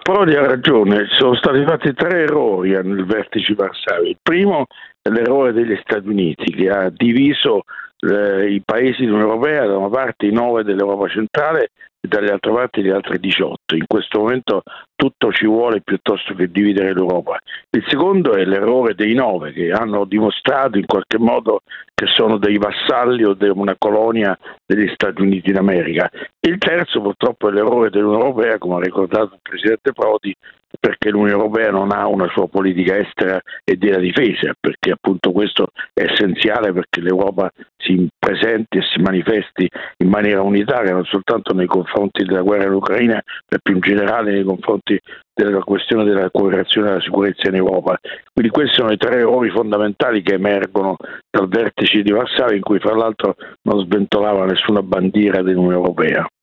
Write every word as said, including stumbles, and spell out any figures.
Prodi ha ragione, sono stati fatti tre errori nel vertice di Varsavia. Il primo è l'errore degli Stati Uniti, che ha diviso eh, i paesi dell'Unione Europea, da una parte i nove dell'Europa centrale e dall'altra parte gli altri diciotto. In questo momento tutto ci vuole piuttosto che dividere l'Europa. Il secondo è l'errore dei nove, che hanno dimostrato in qualche modo che sono dei vassalli o di una colonia degli Stati Uniti d'America. Il terzo purtroppo è l'errore dell'Unione Europea, come ha ricordato il Presidente Prodi, perché l'Unione Europea non ha una sua politica estera e della difesa, perché appunto questo è essenziale perché l'Europa si presenti e si manifesti in maniera unitaria non soltanto nei confronti della guerra in Ucraina, ma più in generale nei confronti della questione della cooperazione e della sicurezza in Europa. Quindi questi sono i tre errori fondamentali che emergono dal vertice di Varsavia, in cui fra l'altro non sventolava nessuna bandiera dell'Unione Europea.